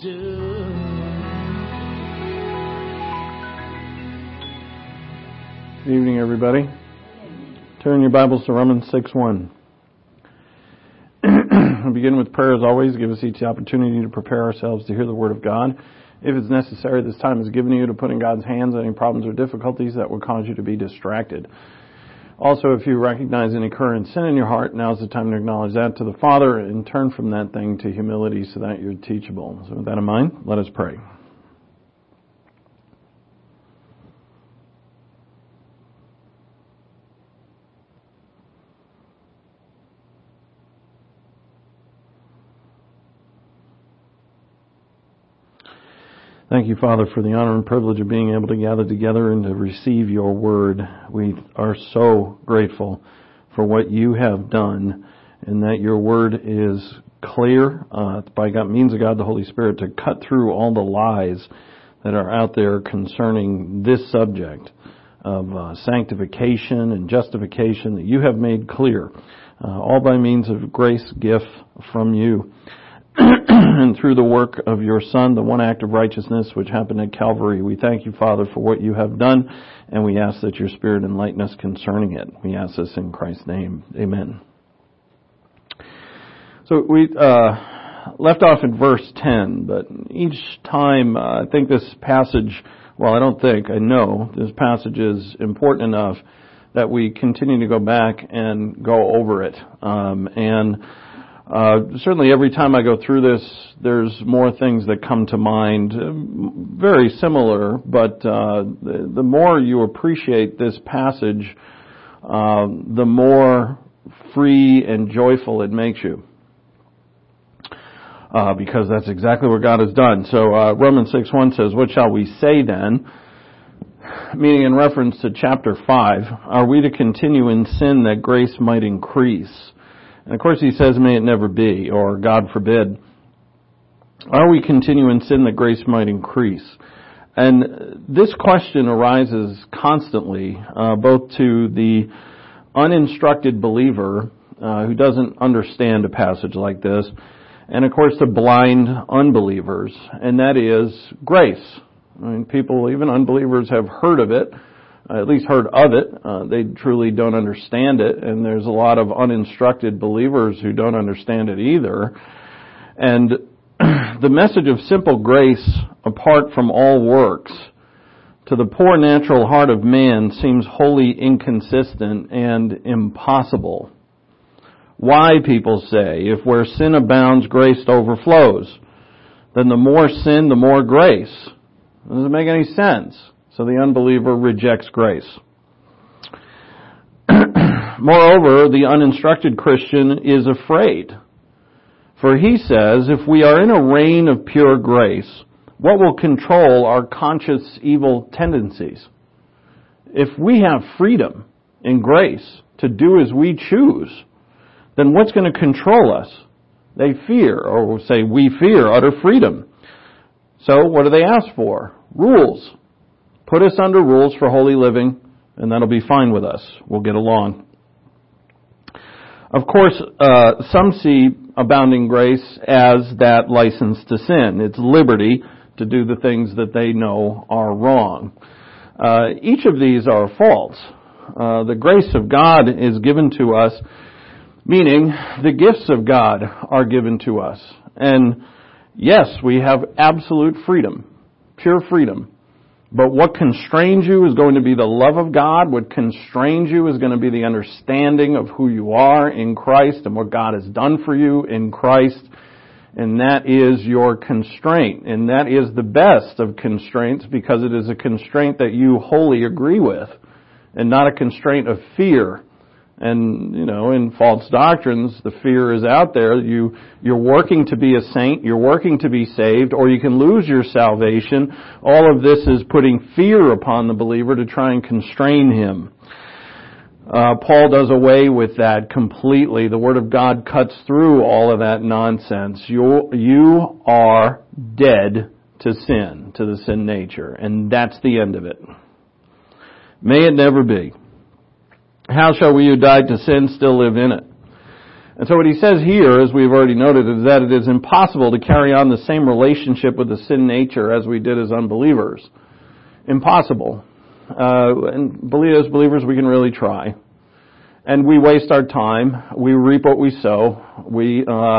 do. Good evening, everybody. Turn your Bibles to Romans 6:1. We'll begin with prayer as always. Give us each the opportunity to prepare ourselves to hear the Word of God. If it's necessary, this time is given to you to put in God's hands any problems or difficulties that would cause you to be distracted. Also, if you recognize any current sin in your heart, now's the time to acknowledge that to the Father and turn from that thing to humility so that you're teachable. So with that in mind, let us pray. Thank you, Father, for the honor and privilege of being able to gather together and to receive your word. We are so grateful for what you have done and that your word is clear by God, means of God, the Holy Spirit, to cut through all the lies that are out there concerning this subject of sanctification and justification that you have made clear, all by means of grace gift from you. And through the work of your Son, the one act of righteousness which happened at Calvary, we thank you, Father, for what you have done, and we ask that your Spirit enlighten us concerning it. We ask this in Christ's name. Amen. So we left off in verse 10, but each time I think this passage, well, I know this passage is important enough that we continue to go back and go over it. Certainly every time I go through this, there's more things that come to mind, very similar, but the more you appreciate this passage, the more free and joyful it makes you. Because that's exactly what God has done. So Romans 6:1 says, "What shall we say then?" Meaning in reference to chapter 5, "Are we to continue in sin that grace might increase?" And of course he says, "May it never be," or God forbid. Are we continue in sin that grace might increase? And this question arises constantly, both to the uninstructed believer who doesn't understand a passage like this, and of course the blind unbelievers, and that is grace. I mean, people, even unbelievers, have heard of it. At least heard of it. They truly don't understand it, and there's a lot of uninstructed believers who don't understand it either. And the message of simple grace, apart from all works, to the poor natural heart of man seems wholly inconsistent and impossible. Why, people say, if where sin abounds, grace overflows, then the more sin, the more grace. Doesn't make any sense. So the unbeliever rejects grace. Moreover, the uninstructed Christian is afraid. For he says, if we are in a reign of pure grace, what will control our conscious evil tendencies? If we have freedom in grace to do as we choose, then what's going to control us? They fear, or say we fear, utter freedom. So what do they ask for? Rules. Put us under rules for holy living, and that'll be fine with us. We'll get along. Of course, some see abounding grace as that license to sin. It's liberty to do the things that they know are wrong. Each of these are false. The grace of God is given to us, meaning the gifts of God are given to us. And yes, we have absolute freedom, pure freedom. But what constrains you is going to be the love of God. What constrains you is going to be the understanding of who you are in Christ and what God has done for you in Christ. And that is your constraint. And that is the best of constraints because it is a constraint that you wholly agree with and not a constraint of fear. And, in false doctrines, the fear is out there. You're working to be a saint, you're working to be saved, or you can lose your salvation. All of this is putting fear upon the believer to try and constrain him. Paul does away with that completely. The Word of God cuts through all of that nonsense. You are dead to sin, to the sin nature, and that's the end of it. May it never be. How shall we who died to sin still live in it? And so what he says here, as we've already noted, is that it is impossible to carry on the same relationship with the sin nature as we did as unbelievers. Impossible. And as believers, we can really try. And we waste our time. We reap what we sow. We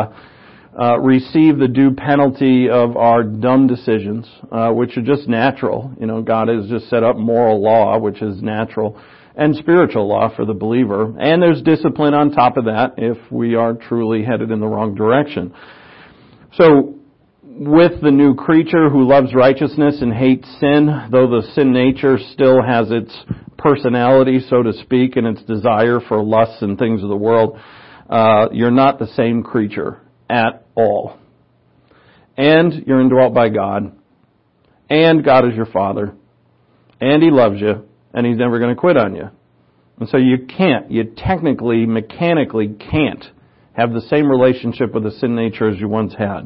receive the due penalty of our dumb decisions, which are just natural. God has just set up moral law, which is natural, and spiritual law for the believer. And there's discipline on top of that if we are truly headed in the wrong direction. So, with the new creature who loves righteousness and hates sin, though the sin nature still has its personality, so to speak, and its desire for lusts and things of the world, you're not the same creature at all. And you're indwelt by God. And God is your Father. And He loves you. And He's never going to quit on you. And so you technically, mechanically can't have the same relationship with the sin nature as you once had.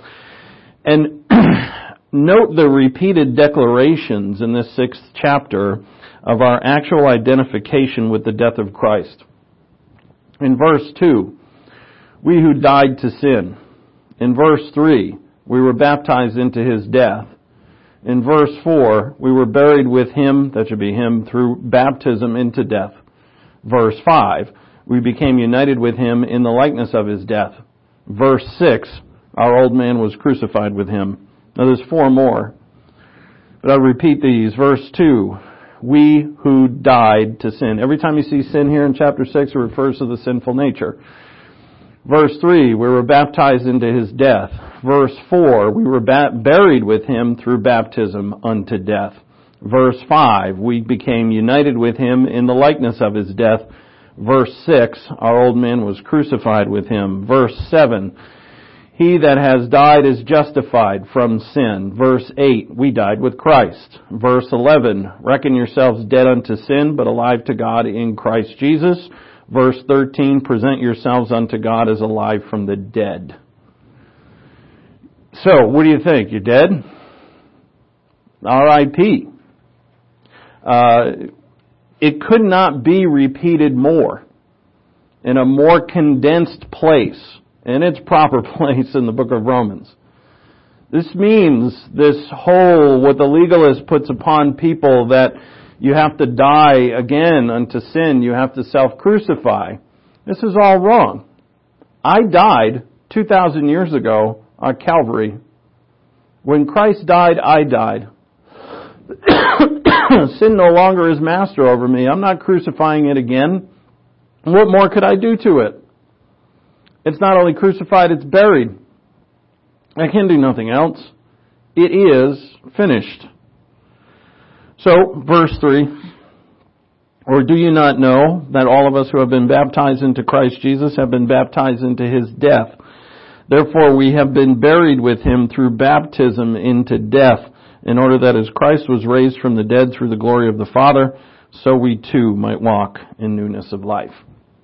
And note the repeated declarations in this 6th chapter of our actual identification with the death of Christ. In verse 2, we who died to sin. In verse 3, we were baptized into His death. In verse 4, we were buried with Him, that should be Him, through baptism into death. Verse 5, we became united with Him in the likeness of His death. Verse 6, our old man was crucified with Him. Now there's 4 more, but I'll repeat these. Verse 2, we who died to sin. Every time you see sin here in chapter 6, it refers to the sinful nature. Verse 3, we were baptized into His death. Verse 4, we were buried with Him through baptism unto death. Verse 5, we became united with Him in the likeness of His death. Verse 6, our old man was crucified with Him. Verse 7, he that has died is justified from sin. Verse 8, we died with Christ. Verse 11, reckon yourselves dead unto sin, but alive to God in Christ Jesus. Verse 13, present yourselves unto God as alive from the dead. So, what do you think? You're dead? R.I.P. It could not be repeated more in a more condensed place, in its proper place in the book of Romans. This means this whole, what the legalist puts upon people, that you have to die again unto sin, you have to self-crucify. This is all wrong. I died 2,000 years ago on Calvary. When Christ died, I died. Sin no longer is master over me. I'm not crucifying it again. What more could I do to it? It's not only crucified, it's buried. I can do nothing else. It is finished. So, verse 3, or do you not know that all of us who have been baptized into Christ Jesus have been baptized into His death? Therefore we have been buried with Him through baptism into death, in order that as Christ was raised from the dead through the glory of the Father, so we too might walk in newness of life.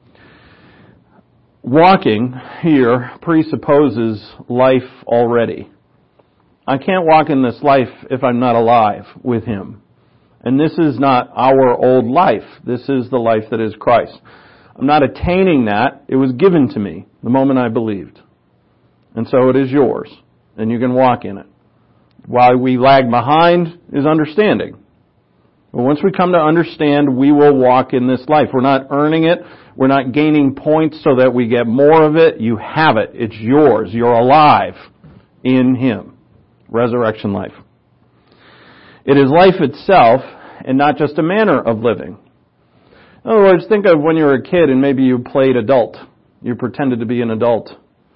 Walking here presupposes life already. I can't walk in this life if I'm not alive with Him. And this is not our old life. This is the life that is Christ. I'm not attaining that. It was given to me the moment I believed. And so it is yours. And you can walk in it. Why we lag behind is understanding. But once we come to understand, we will walk in this life. We're not earning it. We're not gaining points so that we get more of it. You have it. It's yours. You're alive in Him. Resurrection life. It is life itself and not just a manner of living. In other words, think of when you were a kid and maybe you played adult. You pretended to be an adult.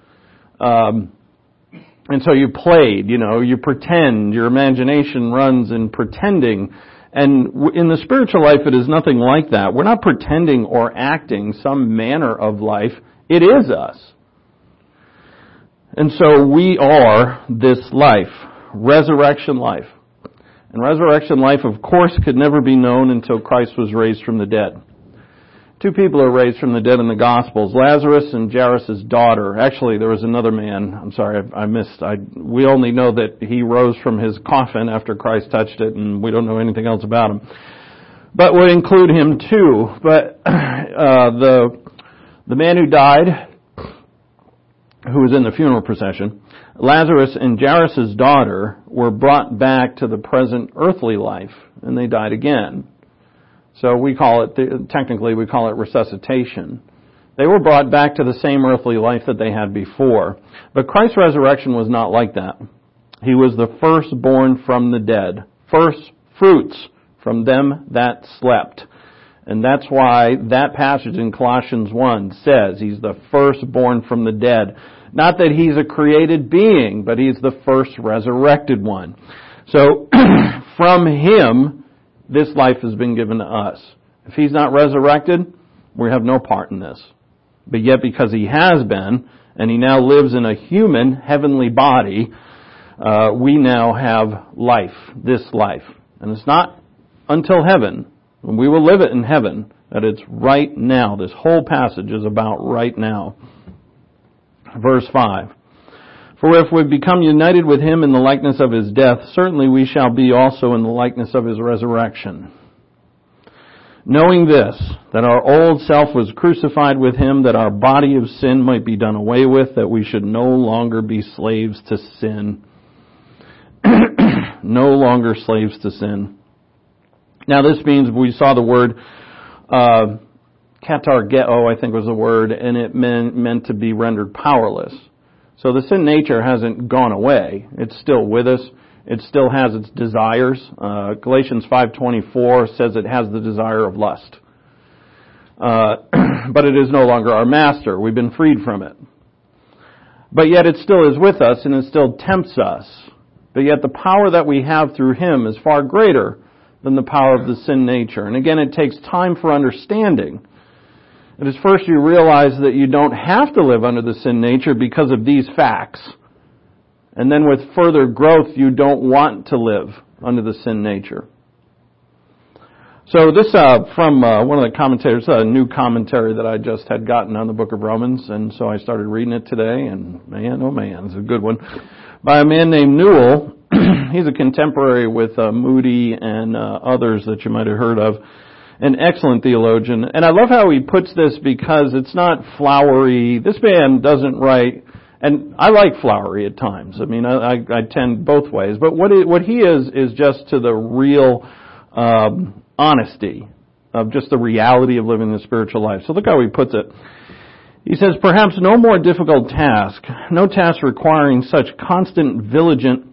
And so you played, you pretend. Your imagination runs in pretending. And in the spiritual life, it is nothing like that. We're not pretending or acting some manner of life. It is us. And so we are this life, resurrection life. And resurrection life, of course, could never be known until Christ was raised from the dead. 2 people are raised from the dead in the Gospels, Lazarus and Jairus' daughter. Actually, there was another man. I'm sorry, I missed. We only know that he rose from his coffin after Christ touched it, and we don't know anything else about him. But we'll include him too. But the man who died who was in the funeral procession, Lazarus and Jairus' daughter were brought back to the present earthly life, and they died again. So we call it, technically we call it resuscitation. They were brought back to the same earthly life that they had before. But Christ's resurrection was not like that. He was the firstborn from the dead, first fruits from them that slept. And that's why that passage in Colossians 1 says he's the firstborn from the dead. Not that he's a created being, but he's the first resurrected one. So from him, this life has been given to us. If he's not resurrected, we have no part in this. But yet because he has been, and he now lives in a human, heavenly body, we now have life, this life. And it's not until heaven. We will live it in heaven, that it's right now. This whole passage is about right now. Verse 5. For if we become united with him in the likeness of his death, certainly we shall be also in the likeness of his resurrection. Knowing this, that our old self was crucified with him, that our body of sin might be done away with, that we should no longer be slaves to sin. No longer slaves to sin. Now this means we saw the word katargeo, I think was the word, and it meant to be rendered powerless. So the sin nature hasn't gone away. It's still with us. It still has its desires. Galatians 5:24 says it has the desire of lust. But it is no longer our master. We've been freed from it. But yet it still is with us and it still tempts us. But yet the power that we have through him is far greater than the power of the sin nature. And again, it takes time for understanding. It is first you realize that you don't have to live under the sin nature because of these facts. And then with further growth, you don't want to live under the sin nature. So this from one of the commentators, a new commentary that I just had gotten on the book of Romans, and so I started reading it today, and man, oh man, it's a good one. By a man named Newell. He's a contemporary with Moody and others that you might have heard of. An excellent theologian. And I love how he puts this because it's not flowery. This man doesn't write, and I like flowery at times. I mean, I tend both ways. But what he is just to the real honesty of just the reality of living the spiritual life. So look how he puts it. He says, perhaps no more difficult task, no task requiring such constant vigilant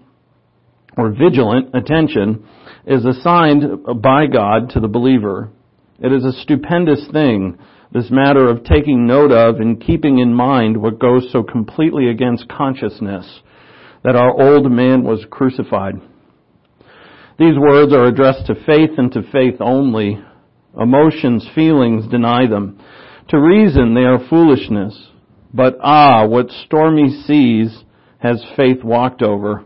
attention is assigned by God to the believer. It is a stupendous thing, this matter of taking note of and keeping in mind what goes so completely against consciousness, that our old man was crucified. These words are addressed to faith and to faith only. Emotions, feelings deny them. To reason they are foolishness. But what stormy seas has faith walked over?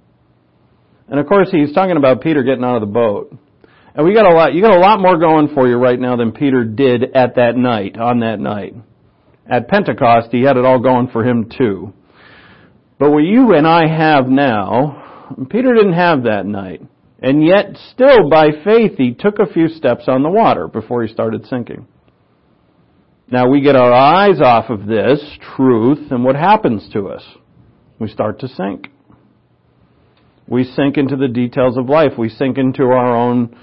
And of course, he's talking about Peter getting out of the boat. And you got a lot more going for you right now than Peter did at that night, on that night. At Pentecost, he had it all going for him too. But what you and I have now, Peter didn't have that night. And yet, still by faith, he took a few steps on the water before he started sinking. Now we get our eyes off of this truth, and what happens to us? We start to sink. We sink into the details of life. We sink into our own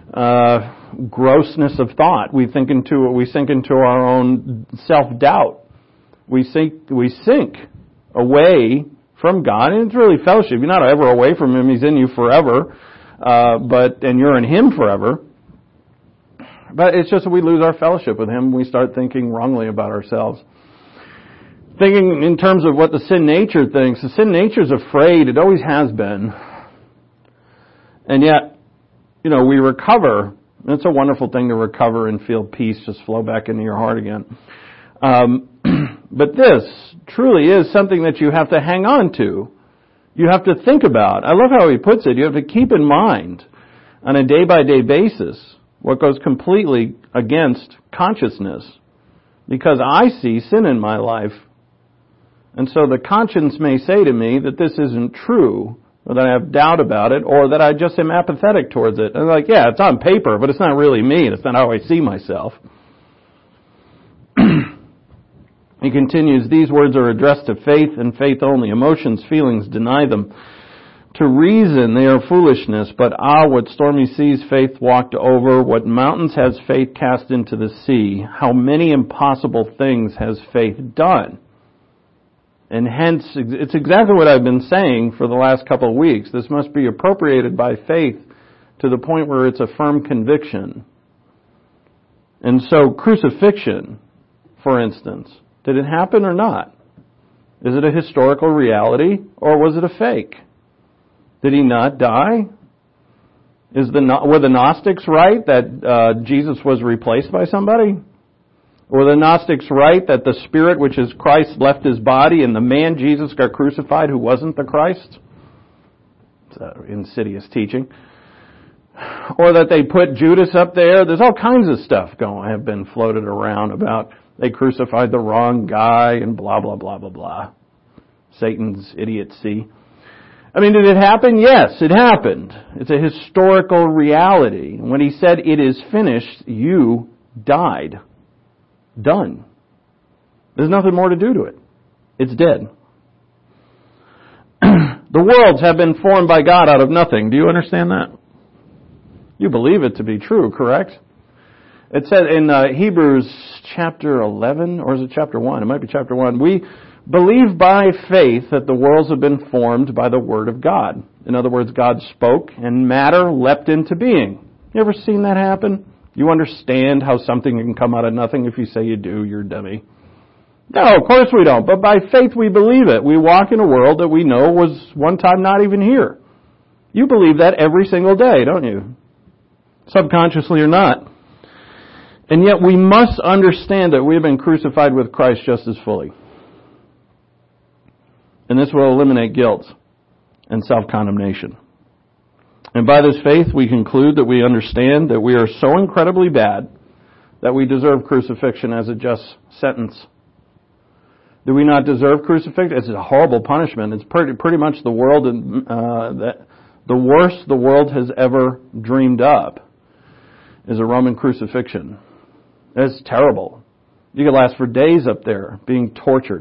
grossness of thought. We sink into our own self-doubt. We sink away from God, and it's really fellowship. You're not ever away from Him. He's in you forever, and you're in Him forever. But it's just that we lose our fellowship with Him. We start thinking wrongly about ourselves. Thinking in terms of what the sin nature thinks. The sin nature is afraid. It always has been. And yet, we recover. It's a wonderful thing to recover and feel peace just flow back into your heart again. But this truly is something that you have to hang on to. You have to think about. I love how he puts it. You have to keep in mind on a day-by-day basis what goes completely against consciousness. Because I see sin in my life. And so the conscience may say to me that this isn't true, or that I have doubt about it, or that I just am apathetic towards it. And I'm like, yeah, it's on paper, but it's not really me. It's not how I see myself. He continues, these words are addressed to faith and faith only. Emotions, feelings, deny them. To reason, they are foolishness, but what stormy seas faith walked over, what mountains has faith cast into the sea, how many impossible things has faith done. And hence, it's exactly what I've been saying for the last couple of weeks. This must be appropriated by faith to the point where it's a firm conviction. And so, crucifixion, for instance, did it happen or not? Is it a historical reality or was it a fake? Did he not die? Were the Gnostics right that Jesus was replaced by somebody? Were the Gnostics right that the Spirit, which is Christ, left his body and the man Jesus got crucified who wasn't the Christ? It's insidious teaching. Or that they put Judas up there. There's all kinds of stuff have been floated around about they crucified the wrong guy and blah, blah, blah, blah, blah. Satan's idiocy. I mean, did it happen? Yes, it happened. It's a historical reality. When he said, it is finished, you died. Done. There's nothing more to do to it. It's dead. The worlds have been formed by God out of nothing. Do you understand that? You believe it to be true, correct? It said in Hebrews chapter 11, or is it chapter 1? It might be chapter 1. We believe by faith that the worlds have been formed by the Word of God. In other words, God spoke and matter leapt into being. You ever seen that happen? You understand how something can come out of nothing? If you say you do, you're a dummy. No, of course we don't. But by faith we believe it. We walk in a world that we know was one time not even here. You believe that every single day, don't you? Subconsciously or not. And yet we must understand that we have been crucified with Christ just as fully. And this will eliminate guilt and self-condemnation. And by this faith, we conclude that we understand that we are so incredibly bad that we deserve crucifixion as a just sentence. Do we not deserve crucifixion? It's a horrible punishment. It's pretty much the world, the worst the world has ever dreamed up is a Roman crucifixion. It's terrible. You could last for days up there being tortured.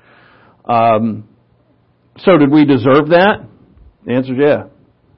So did we deserve that? The answer is yeah.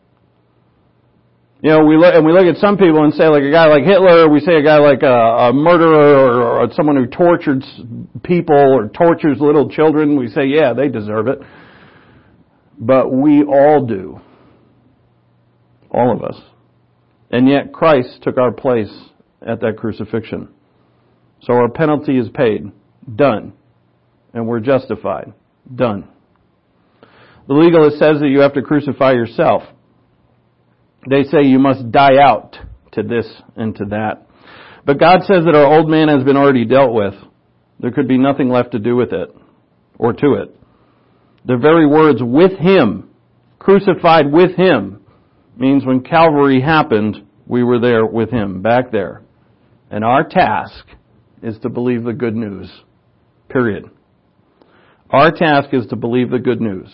You know, we look at some people and say, like a guy like Hitler, we say a guy like a murderer or someone who tortured people or tortures little children, we say, yeah, they deserve it. But we all do. All of us. And yet Christ took our place at that crucifixion. So our penalty is paid. Done. And we're justified. Done. The legalist says that you have to crucify yourself. They say you must die out to this and to that. But God says that our old man has been already dealt with. There could be nothing left to do with it or to it. The very words with Him, crucified with Him, means when Calvary happened, we were there with Him, back there. And our task is to believe the good news. Period. Our task is to believe the good news.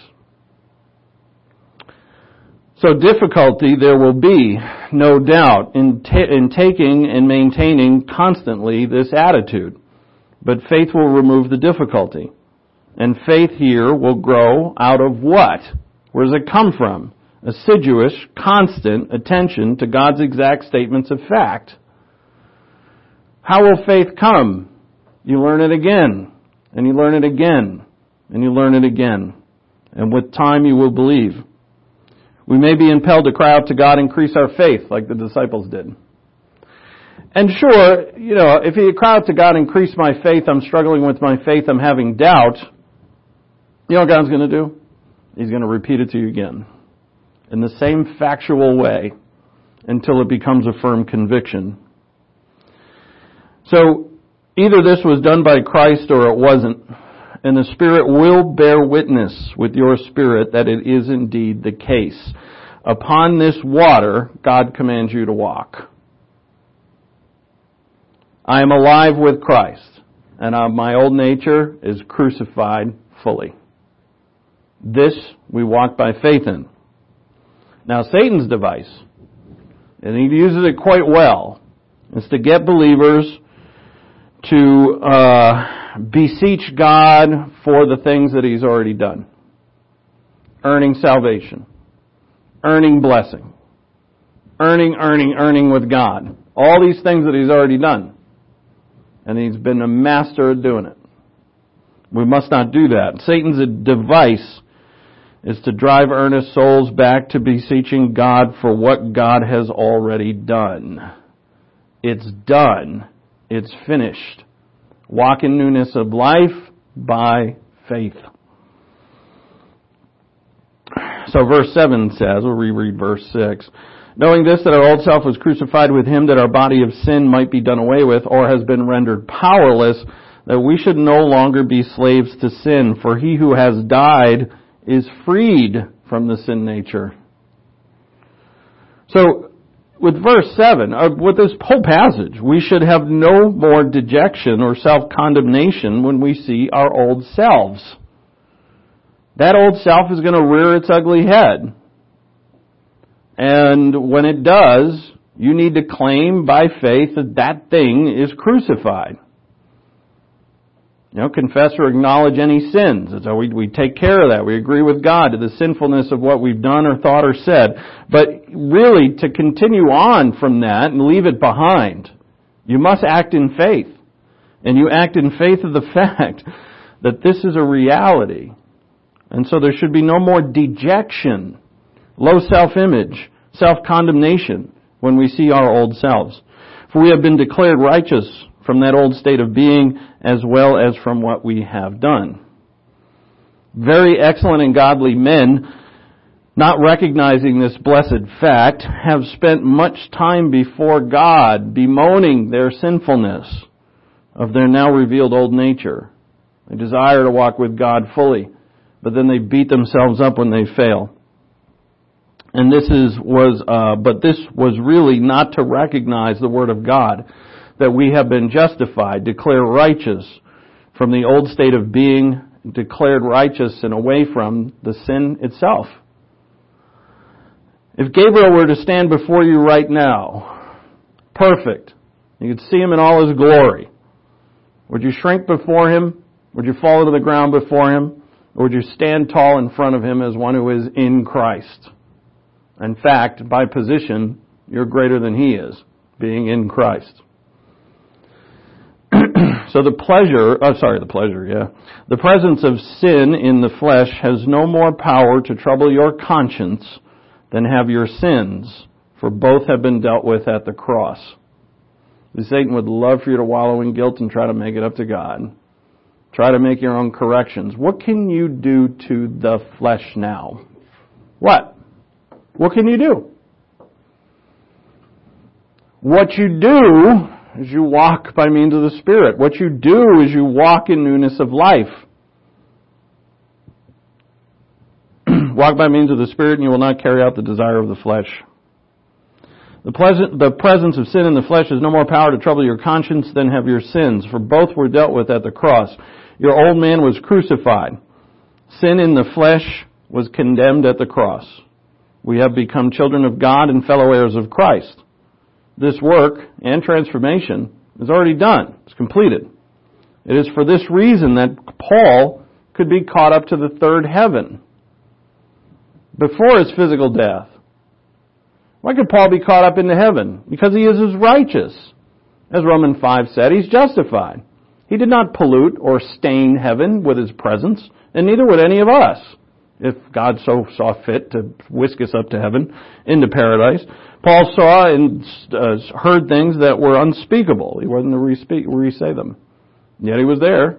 So difficulty there will be, no doubt, in taking and maintaining constantly this attitude. But faith will remove the difficulty. And faith here will grow out of what? Where does it come from? Assiduous, constant attention to God's exact statements of fact. How will faith come? You learn it again, and you learn it again, and you learn it again. And with time you will believe. We may be impelled to cry out to God, increase our faith, like the disciples did. And sure, you know, if you cry out to God, increase my faith, I'm struggling with my faith, I'm having doubt, you know what God's going to do? He's going to repeat it to you again. In the same factual way, until it becomes a firm conviction. So, either this was done by Christ or it wasn't. And the Spirit will bear witness with your spirit that it is indeed the case. Upon this water, God commands you to walk. I am alive with Christ, and my old nature is crucified fully. This we walk by faith in. Now, Satan's device, and he uses it quite well, is to get believers to beseech God for the things that He's already done. Earning salvation. Earning blessing. Earning with God. All these things that He's already done. And He's been a master at doing it. We must not do that. Satan's device is to drive earnest souls back to beseeching God for what God has already done. It's done. It's finished. Walk in newness of life by faith. So verse 7 says, we'll reread verse 6. Knowing this, that our old self was crucified with Him, that our body of sin might be done away with, or has been rendered powerless, that we should no longer be slaves to sin. For he who has died is freed from the sin nature. So, with verse 7, with this whole passage, we should have no more dejection or self-condemnation when we see our old selves. That old self is going to rear its ugly head. And when it does, you need to claim by faith that that thing is crucified. Confess or acknowledge any sins. So we take care of that. We agree with God to the sinfulness of what we've done or thought or said. But really, to continue on from that and leave it behind, you must act in faith. And you act in faith of the fact that this is a reality. And so there should be no more dejection, low self-image, self-condemnation when we see our old selves. For we have been declared righteous from that old state of being as well as from what we have done. Very excellent and godly men, not recognizing this blessed fact, have spent much time before God bemoaning their sinfulness of their now revealed old nature. They desire to walk with God fully, but then they beat themselves up when they fail. And this was really not to recognize the Word of God, that we have been justified, declared righteous from the old state of being, declared righteous and away from the sin itself. If Gabriel were to stand before you right now, perfect, you could see Him in all His glory, would you shrink before Him? Would you fall to the ground before Him? Or would you stand tall in front of Him as one who is in Christ? In fact, by position, you're greater than He is, being in Christ. So the presence of sin in the flesh has no more power to trouble your conscience than have your sins, for both have been dealt with at the cross. Satan would love for you to wallow in guilt and try to make it up to God. Try to make your own corrections. What can you do to the flesh now? What? What can you do? What you do is you walk by means of the Spirit. What you do is you walk in newness of life. Walk by means of the Spirit and you will not carry out the desire of the flesh. The presence of sin in the flesh has no more power to trouble your conscience than have your sins, for both were dealt with at the cross. Your old man was crucified. Sin in the flesh was condemned at the cross. We have become children of God and fellow heirs of Christ. This work and transformation is already done. It's completed. It is for this reason that Paul could be caught up to the third heaven before his physical death. Why could Paul be caught up into heaven? Because he is as righteous. As Romans 5 said, he's justified. He did not pollute or stain heaven with his presence, and neither would any of us, if God so saw fit to whisk us up to heaven, into paradise. Paul saw and heard things that were unspeakable. He wasn't to re-say them. Yet he was there.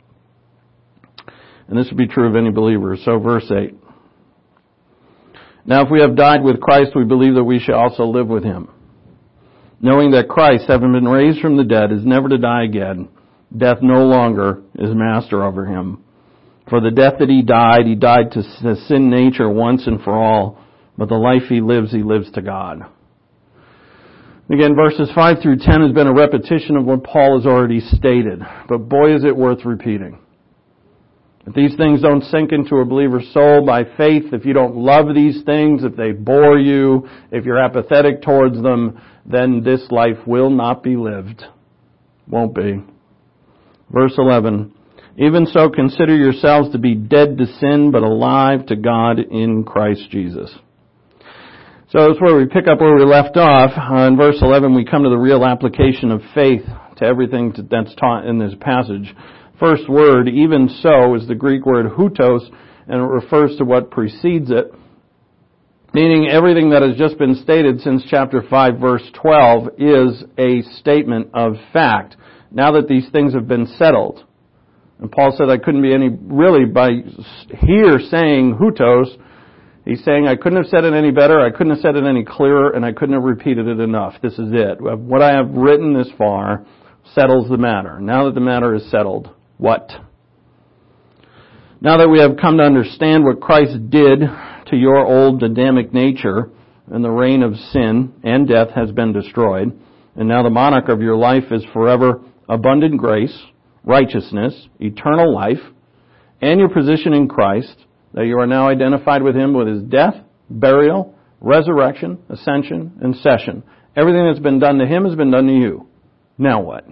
And this would be true of any believer. So verse 8. Now if we have died with Christ, we believe that we shall also live with Him. Knowing that Christ, having been raised from the dead, is never to die again, death no longer is master over Him. For the death that He died to the sin nature once and for all, but the life He lives to God. Again, verses 5 through 10 has been a repetition of what Paul has already stated, but boy is it worth repeating. If these things don't sink into a believer's soul by faith, if you don't love these things, if they bore you, if you're apathetic towards them, then this life will not be lived. Won't be. Verse 11, even so consider yourselves to be dead to sin, but alive to God in Christ Jesus. So that's where we pick up where we left off. In verse 11, we come to the real application of faith to everything that's taught in this passage. First word, even so, is the Greek word hutos, and it refers to what precedes it, meaning everything that has just been stated since chapter 5, verse 12, is a statement of fact. Now that these things have been settled. And Paul said I couldn't be any, really, by here saying hutos, he's saying I couldn't have said it any better, I couldn't have said it any clearer, and I couldn't have repeated it enough. This is it. What I have written this far settles the matter. Now that the matter is settled, what? Now that we have come to understand what Christ did to your old Adamic nature, and the reign of sin and death has been destroyed, and now the monarch of your life is forever abundant grace, righteousness, eternal life, and your position in Christ, that you are now identified with Him with His death, burial, resurrection, ascension, and session. Everything that's been done to Him has been done to you. Now what?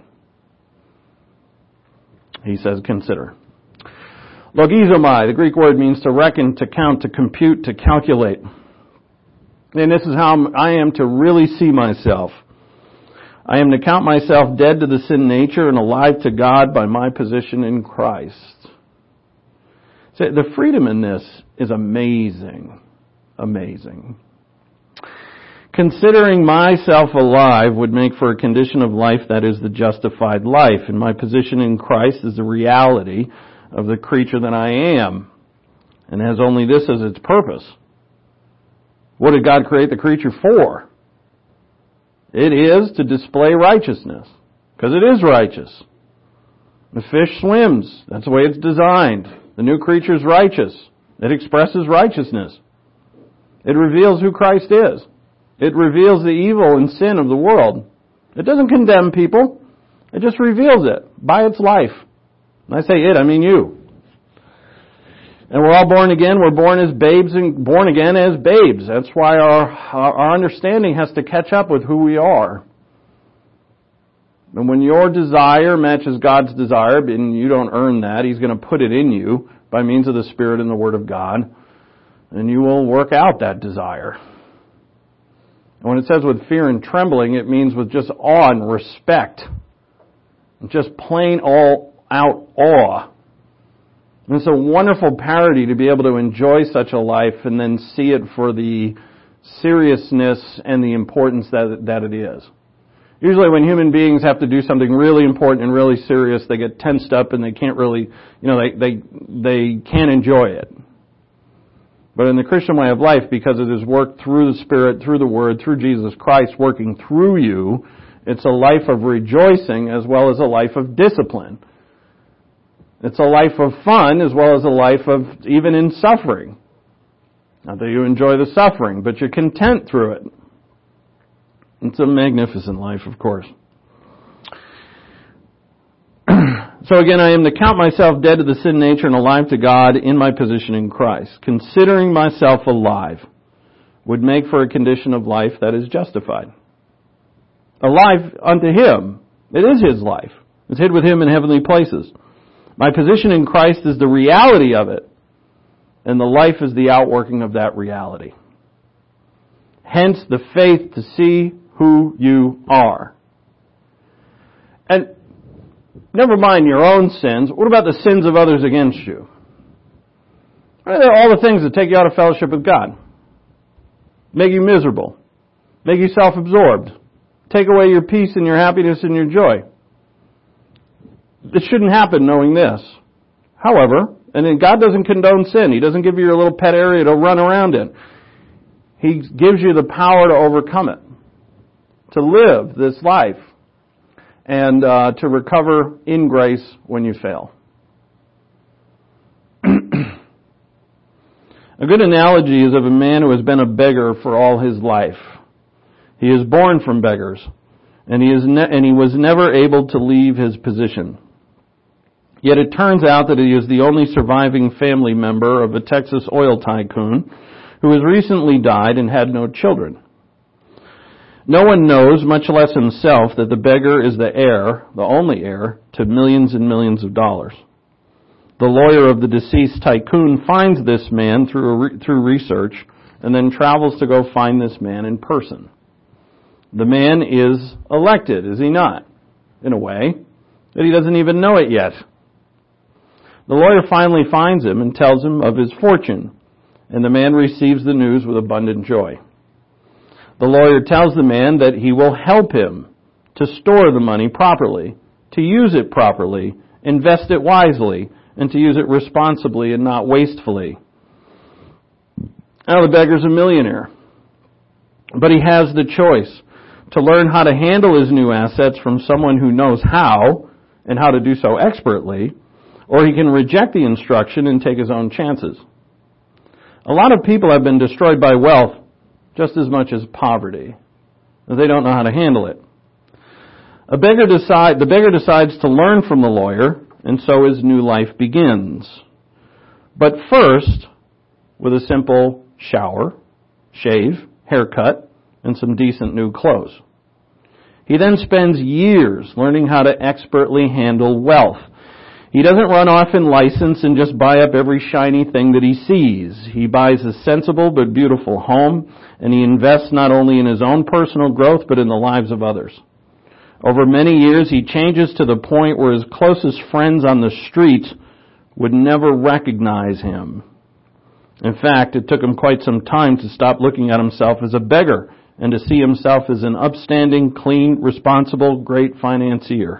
He says, consider. Logizomai, the Greek word means to reckon, to count, to compute, to calculate. And this is how I am to really see myself. I am to count myself dead to the sin nature and alive to God by my position in Christ. So the freedom in this is amazing. Amazing. Considering myself alive would make for a condition of life that is the justified life, and my position in Christ is the reality of the creature that I am, and has only this as its purpose. What did God create the creature for? It is to display righteousness, because it is righteous. The fish swims. That's the way it's designed. The new creature is righteous. It expresses righteousness. It reveals who Christ is. It reveals the evil and sin of the world. It doesn't condemn people. It just reveals it by its life. When I say it, I mean you. And we're all born again. We're born as babes and born again as babes. That's why our understanding has to catch up with who we are. And when your desire matches God's desire, and you don't earn that, He's going to put it in you by means of the Spirit and the Word of God, and you will work out that desire. And when it says with fear and trembling, it means with just awe and respect. Just plain all out awe. And it's a wonderful parody to be able to enjoy such a life and then see it for the seriousness and the importance that it is. Usually when human beings have to do something really important and really serious, they get tensed up and they can't really, they can't enjoy it. But in the Christian way of life, because it is worked through the Spirit, through the Word, through Jesus Christ working through you, it's a life of rejoicing as well as a life of discipline. It's a life of fun as well as a life of even in suffering. Not that you enjoy the suffering, but you're content through it. It's a magnificent life, of course. So again, I am to count myself dead to the sin nature and alive to God in my position in Christ. Considering myself alive would make for a condition of life that is justified. Alive unto Him. It is His life. It's hid with Him in heavenly places. My position in Christ is the reality of it, and the life is the outworking of that reality. Hence the faith to see who you are. And never mind your own sins. What about the sins of others against you? All the things that take you out of fellowship with God. Make you miserable. Make you self-absorbed. Take away your peace and your happiness and your joy. It shouldn't happen knowing this. However, and then God doesn't condone sin. He doesn't give you your little pet area to run around in. He gives you the power to overcome it. To live this life. And to recover in grace when you fail. A good analogy is of a man who has been a beggar for all his life. He is born from beggars, and he was never able to leave his position. Yet it turns out that he is the only surviving family member of a Texas oil tycoon who has recently died and had no children. No one knows, much less himself, that the beggar is the heir, the only heir, to millions and millions of dollars. The lawyer of the deceased tycoon finds this man through research and then travels to go find this man in person. The man is elected, is he not? In a way, that he doesn't even know it yet. The lawyer finally finds him and tells him of his fortune, and the man receives the news with abundant joy. The lawyer tells the man that he will help him to store the money properly, to use it properly, invest it wisely, and to use it responsibly and not wastefully. Now the beggar's a millionaire, but he has the choice to learn how to handle his new assets from someone who knows how, and how to do so expertly, or he can reject the instruction and take his own chances. A lot of people have been destroyed by wealth just as much as poverty. They don't know how to handle it. The beggar decides to learn from the lawyer, and so his new life begins. But first, with a simple shower, shave, haircut, and some decent new clothes. He then spends years learning how to expertly handle wealth. He doesn't run off in license and just buy up every shiny thing that he sees. He buys a sensible but beautiful home, and he invests not only in his own personal growth, but in the lives of others. Over many years, he changes to the point where his closest friends on the street would never recognize him. In fact, it took him quite some time to stop looking at himself as a beggar and to see himself as an upstanding, clean, responsible, great financier.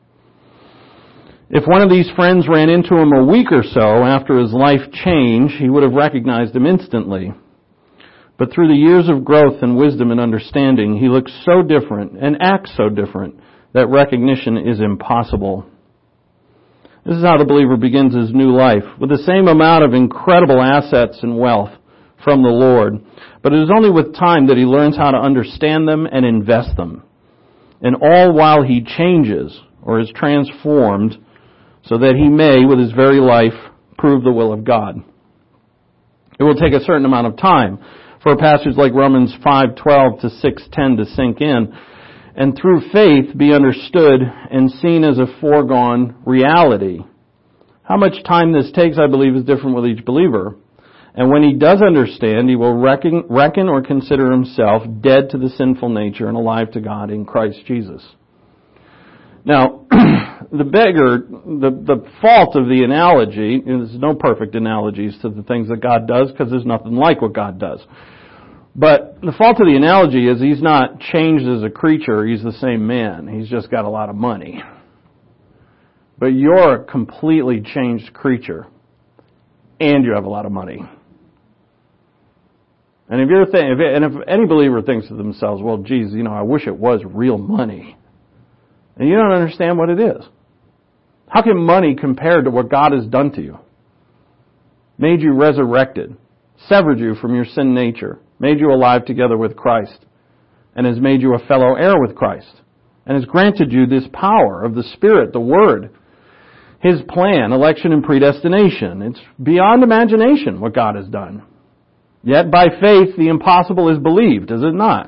If one of these friends ran into him a week or so after his life change, he would have recognized him instantly. But through the years of growth and wisdom and understanding, he looks so different and acts so different that recognition is impossible. This is how the believer begins his new life, with the same amount of incredible assets and wealth from the Lord. But it is only with time that he learns how to understand them and invest them. And all while he changes or is transformed so that he may, with his very life, prove the will of God. It will take a certain amount of time for a passage like Romans 5:12 to 6:10 to sink in, and through faith be understood and seen as a foregone reality. How much time this takes, I believe, is different with each believer. And when he does understand, he will reckon or consider himself dead to the sinful nature and alive to God in Christ Jesus. Now, the beggar, the fault of the analogy, there's no perfect analogies to the things that God does because there's nothing like what God does. But the fault of the analogy is he's not changed as a creature, he's the same man. He's just got a lot of money. But you're a completely changed creature, and you have a lot of money. And if any believer thinks to themselves, well, geez, I wish it was real money. And you don't understand what it is. How can money compare to what God has done to you? Made you resurrected, severed you from your sin nature, made you alive together with Christ, and has made you a fellow heir with Christ, and has granted you this power of the Spirit, the Word, His plan, election and predestination. It's beyond imagination what God has done. Yet by faith the impossible is believed, is it not?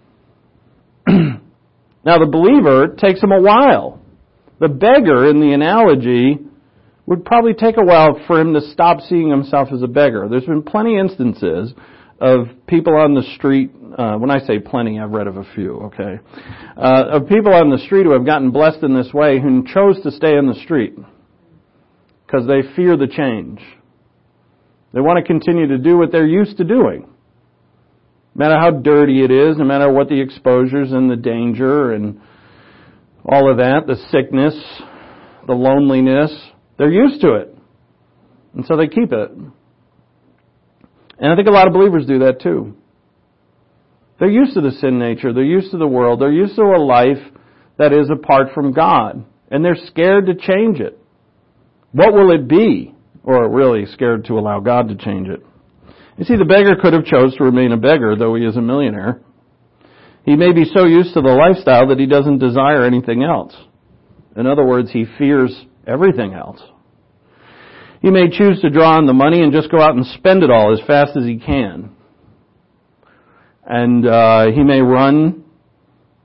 Now the believer, it takes him a while. The beggar in the analogy would probably take a while for him to stop seeing himself as a beggar. There's been plenty instances of people on the street, when I say plenty, I've read of a few, okay, of people on the street who have gotten blessed in this way who chose to stay in the street because they fear the change. They want to continue to do what they're used to doing. No matter how dirty it is, no matter what the exposures and the danger and all of that, the sickness, the loneliness, they're used to it. And so they keep it. And I think a lot of believers do that too. They're used to the sin nature. They're used to the world. They're used to a life that is apart from God. And they're scared to change it. What will it be? Or really scared to allow God to change it. You see, the beggar could have chose to remain a beggar, though he is a millionaire. He may be so used to the lifestyle that he doesn't desire anything else. In other words, he fears everything else. He may choose to draw on the money and just go out and spend it all as fast as he can. And he may run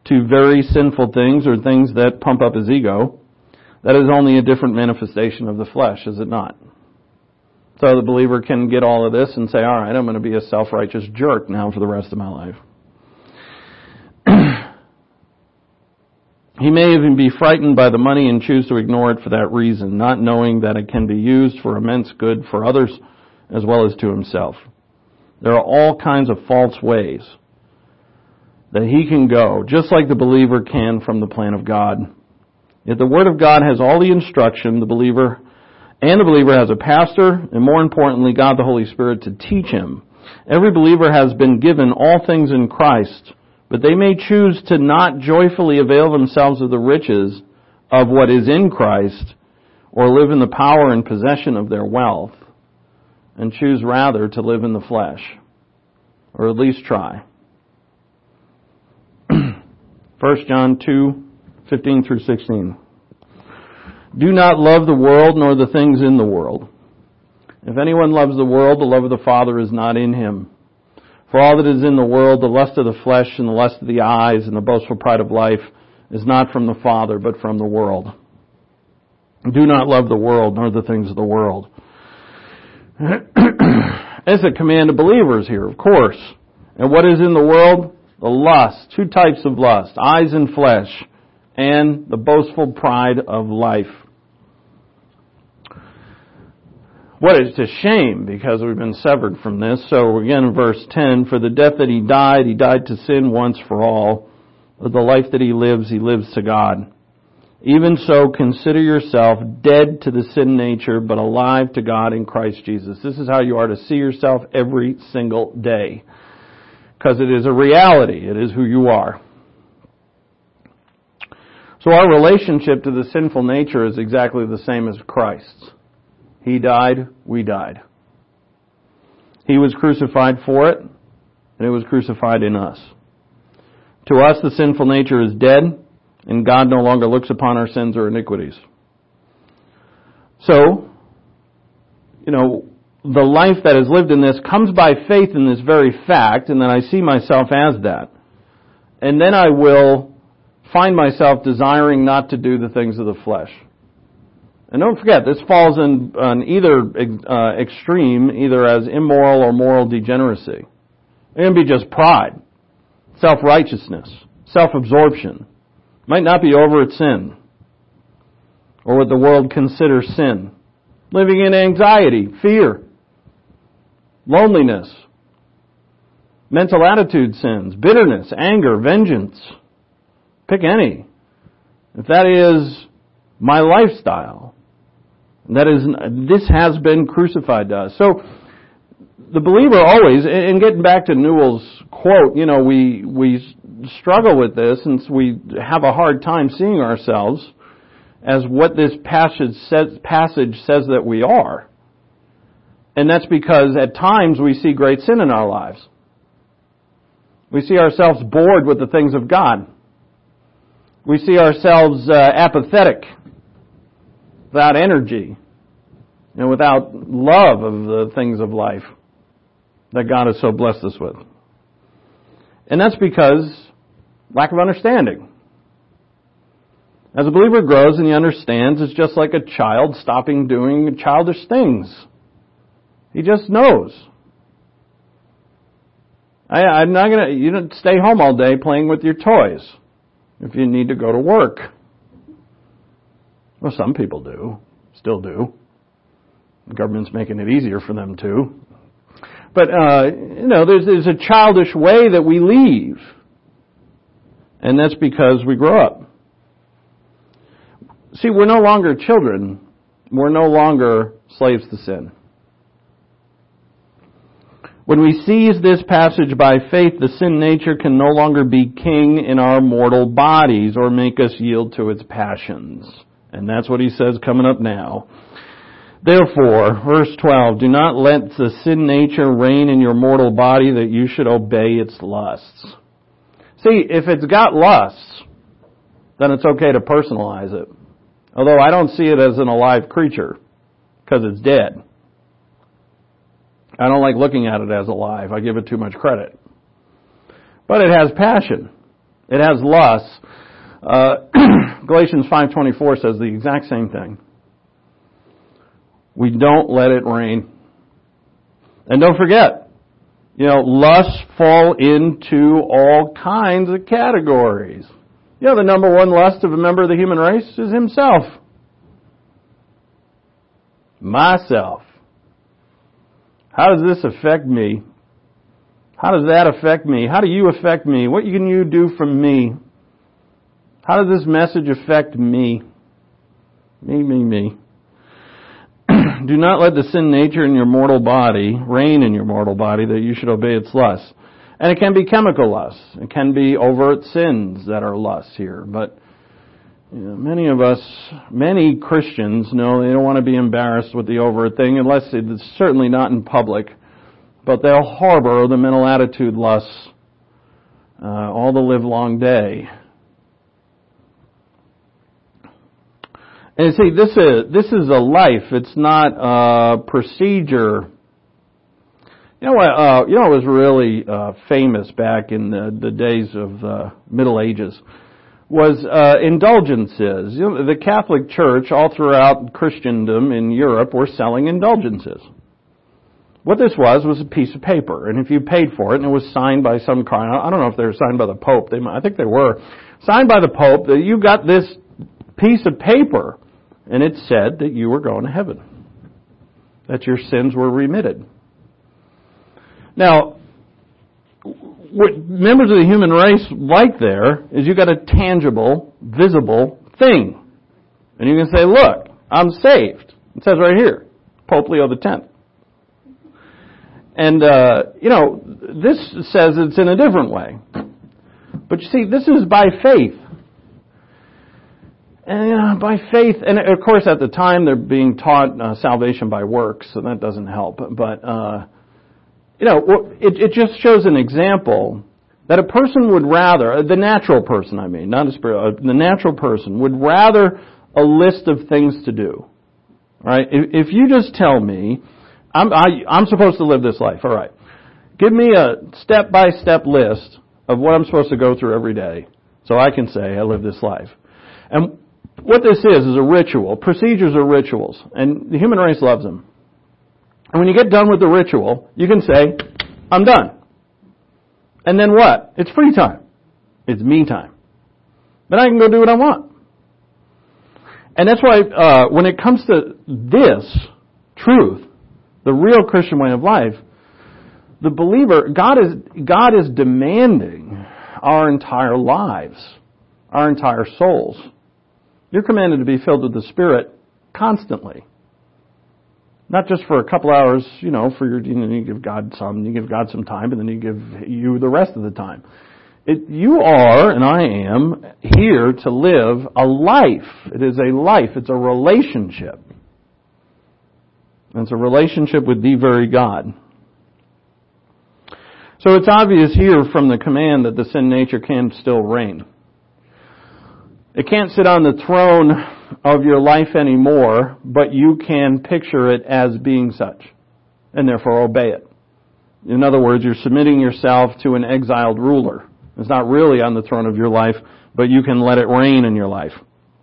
to very sinful things or things that pump up his ego, that is only a different manifestation of the flesh, is it not? So the believer can get all of this and say, all right, I'm going to be a self-righteous jerk now for the rest of my life. He may even be frightened by the money and choose to ignore it for that reason, not knowing that it can be used for immense good for others as well as to himself. There are all kinds of false ways that he can go, just like the believer can from the plan of God. Yet the Word of God has all the instruction, the believer has a pastor, and more importantly, God the Holy Spirit to teach him. Every believer has been given all things in Christ, but they may choose to not joyfully avail themselves of the riches of what is in Christ, or live in the power and possession of their wealth, and choose rather to live in the flesh, or at least try. 1 John 2:15 through 16. Do not love the world nor the things in the world. If anyone loves the world, the love of the Father is not in him. For all that is in the world, the lust of the flesh and the lust of the eyes and the boastful pride of life is not from the Father, but from the world. Do not love the world nor the things of the world. It's a command of believers here, of course. And what is in the world? The lust. Two types of lust. Eyes and flesh. And the boastful pride of life. What is a shame, because we've been severed from this. So again, verse 10, for the death that he died to sin once for all. But the life that he lives to God. Even so, consider yourself dead to the sin nature, but alive to God in Christ Jesus. This is how you are to see yourself every single day. Because it is a reality. It is who you are. So our relationship to the sinful nature is exactly the same as Christ's. He died, we died. He was crucified for it, and it was crucified in us. To us, the sinful nature is dead, and God no longer looks upon our sins or iniquities. So, the life that is lived in this comes by faith in this very fact, and then I see myself as that. And then I will find myself desiring not to do the things of the flesh. And don't forget, this falls on either extreme, either as immoral or moral degeneracy. It can be just pride, self-righteousness, self-absorption. Might not be over its sin, or what the world considers sin. Living in anxiety, fear, loneliness, mental attitude sins, bitterness, anger, vengeance. Pick any. If that is my lifestyle, this has been crucified to us. So the believer always, and getting back to Newell's quote, we struggle with this since we have a hard time seeing ourselves as what this passage says that we are. And that's because at times we see great sin in our lives. We see ourselves bored with the things of God. We see ourselves apathetic, without energy, and without love of the things of life that God has so blessed us with. And that's because lack of understanding. As a believer grows and he understands, it's just like a child stopping doing childish things. He just knows. I'm not you don't stay home all day playing with your toys if you need to go to work. Well, some people do. Still do. The government's making it easier for them too. But, there's a childish way that we leave. And that's because we grow up. See, we're no longer children. We're no longer slaves to sin. When we seize this passage by faith, the sin nature can no longer be king in our mortal bodies or make us yield to its passions. And that's what he says coming up now. Therefore, verse 12, do not let the sin nature reign in your mortal body that you should obey its lusts. See, if it's got lusts, then it's okay to personalize it. Although I don't see it as an alive creature, because it's dead. I don't like looking at it as alive. I give it too much credit. But it has passion. It has lusts. Galatians 5:24 says the exact same thing. We don't let it reign. And don't forget, lusts fall into all kinds of categories. The number one lust of a member of the human race is himself. Myself. How does this affect me? How does that affect me? How do you affect me? What can you do for me? How does this message affect me? Me. Do not let the sin nature in your mortal body reign in your mortal body that you should obey its lusts. And it can be chemical lusts. It can be overt sins that are lusts here. But many Christians know they don't want to be embarrassed with the overt thing unless it's certainly not in public. But they'll harbor the mental attitude lusts all the livelong day. And see, this is a life. It's not a procedure. You know what was really famous back in the days of the Middle Ages was indulgences. The Catholic Church all throughout Christendom in Europe were selling indulgences. What this was a piece of paper, and if you paid for it, and it was signed by some kind, I don't know if they were signed by the Pope. I think they were signed by the Pope. That you got this piece of paper, and it said that you were going to heaven, that your sins were remitted. Now, what members of the human race like there is you got a tangible, visible thing. And you can say, look, I'm saved. It says right here, Pope Leo X. And, this says it's in a different way. But you see, this is by faith. And by faith, and of course at the time they're being taught salvation by works, so that doesn't help. But, it just shows an example that a person would rather, the natural person I mean, not a spirit, the natural person would rather a list of things to do. Right? If you just tell me, I'm supposed to live this life, all right. Give me a step-by-step list of what I'm supposed to go through every day so I can say I live this life. And what this is a ritual. Procedures are rituals, and the human race loves them. And when you get done with the ritual, you can say, I'm done. And then what? It's free time. It's me time. Then I can go do what I want. And that's why when it comes to this truth, the real Christian way of life, the believer, God is demanding our entire lives, our entire souls. You're commanded to be filled with the Spirit constantly. Not just for a couple hours, you give God some, you give God some time, and then you give you the rest of the time. You are, and I am, here to live a life. It is a life. It's a relationship. And it's a relationship with the very God. So it's obvious here from the command that the sin nature can still reign. It can't sit on the throne of your life anymore, but you can picture it as being such, and therefore obey it. In other words, you're submitting yourself to an exiled ruler. It's not really on the throne of your life, but you can let it reign in your life.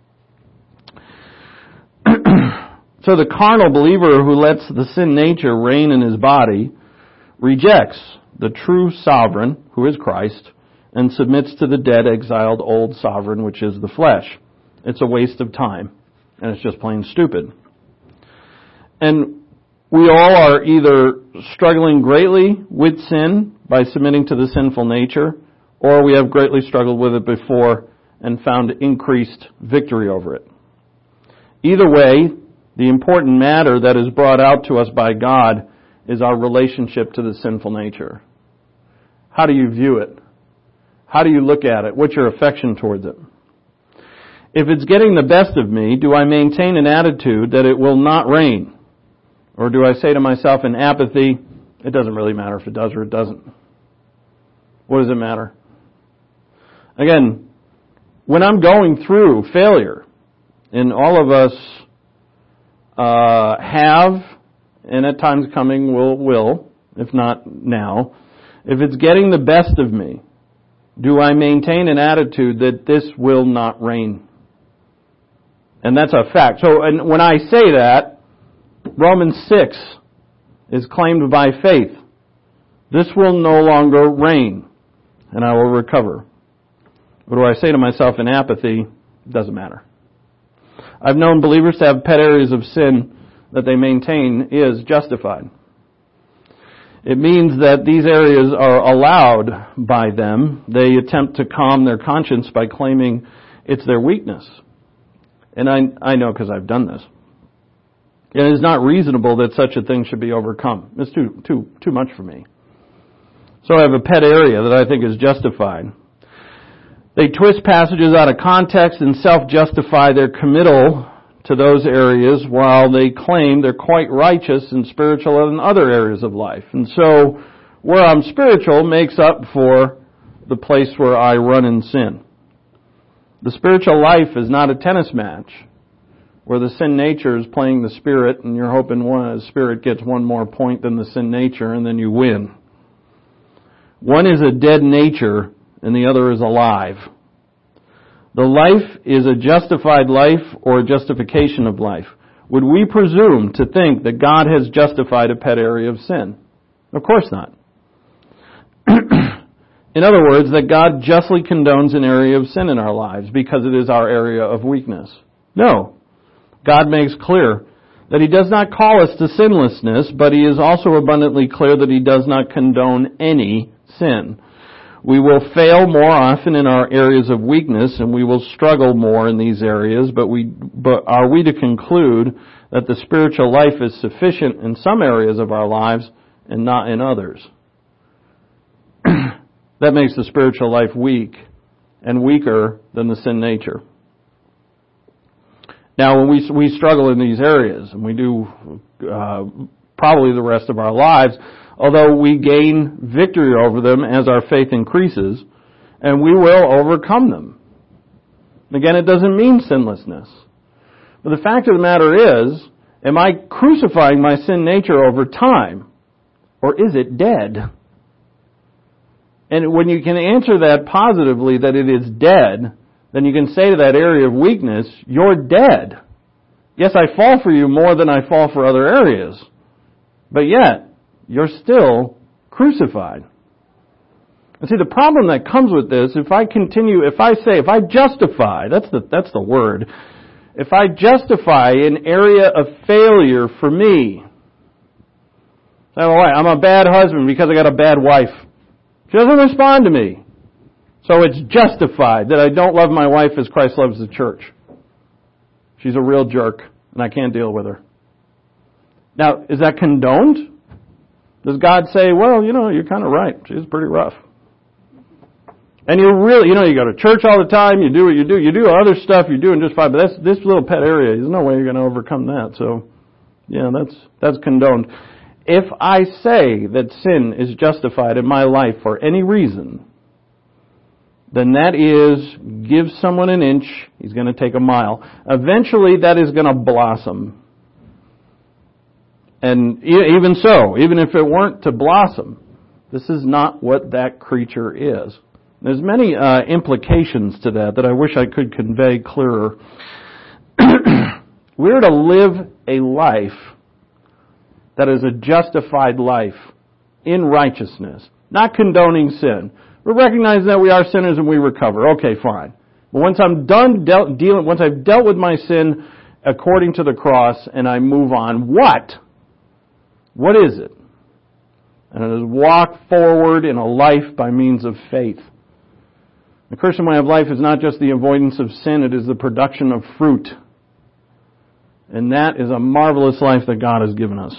So the carnal believer who lets the sin nature reign in his body rejects the true sovereign, who is Christ, and submits to the dead, exiled, old sovereign, which is the flesh. It's a waste of time, and it's just plain stupid. And we all are either struggling greatly with sin by submitting to the sinful nature, or we have greatly struggled with it before and found increased victory over it. Either way, the important matter that is brought out to us by God is our relationship to the sinful nature. How do you view it? How do you look at it? What's your affection towards it? If it's getting the best of me, do I maintain an attitude that it will not reign? Or do I say to myself in apathy, it doesn't really matter if it does or it doesn't? What does it matter? Again, when I'm going through failure, and all of us have, and at times coming will, if not now, if it's getting the best of me, do I maintain an attitude that this will not reign? And that's a fact. So, and when I say that, Romans 6 is claimed by faith. This will no longer reign, and I will recover. What do I say to myself in apathy? It doesn't matter. I've known believers to have pet areas of sin that they maintain is justified. It means that these areas are allowed by them. They attempt to calm their conscience by claiming it's their weakness. And I know because I've done this. It is not reasonable that such a thing should be overcome. It's too much for me. So I have a pet area that I think is justified. They twist passages out of context and self-justify their committal to those areas while they claim they're quite righteous and spiritual in other areas of life. And so where I'm spiritual makes up for the place where I run in sin. The spiritual life is not a tennis match where the sin nature is playing the spirit and you're hoping the spirit gets one more point than the sin nature and then you win. One is a dead nature and the other is alive. The life is a justified life or a justification of life. Would we presume to think that God has justified a pet area of sin? Of course not. In other words, that God justly condones an area of sin in our lives because it is our area of weakness. No. God makes clear that He does not call us to sinlessness, but He is also abundantly clear that He does not condone any sin. We will fail more often in our areas of weakness, and we will struggle more in these areas, but are we to conclude that the spiritual life is sufficient in some areas of our lives and not in others? That makes the spiritual life weak and weaker than the sin nature. Now, when we struggle in these areas, and we do probably the rest of our lives, although we gain victory over them as our faith increases, and we will overcome them. Again, it doesn't mean sinlessness. But the fact of the matter is, am I crucifying my sin nature over time, or is it dead? And when you can answer that positively, that it is dead, then you can say to that area of weakness, you're dead. Yes, I fall for you more than I fall for other areas. But yet, you're still crucified. And see, the problem that comes with this, if I justify, that's the word. If I justify an area of failure for me, I'm a bad husband because I got a bad wife. She doesn't respond to me. So it's justified that I don't love my wife as Christ loves the church. She's a real jerk, and I can't deal with her. Now, is that condoned? Does God say, well, you're kind of right. She's pretty rough. And you really, you go to church all the time, you do what you do. You do other stuff, you're doing just fine. But this little pet area, there's no way you're going to overcome that. So, yeah, that's condoned. If I say that sin is justified in my life for any reason, then that is, give someone an inch, he's going to take a mile. Eventually, that is going to blossom. And even so, even if it weren't to blossom, this is not what that creature is. There's many implications to that I wish I could convey clearer. We're to live a life that is a justified life in righteousness, not condoning sin. We're recognizing that we are sinners and we recover. Okay, fine. But once I'm done once I've dealt with my sin according to the cross and I move on, what? What is it? And it is walk forward in a life by means of faith. The Christian way of life is not just the avoidance of sin, it is the production of fruit. And that is a marvelous life that God has given us.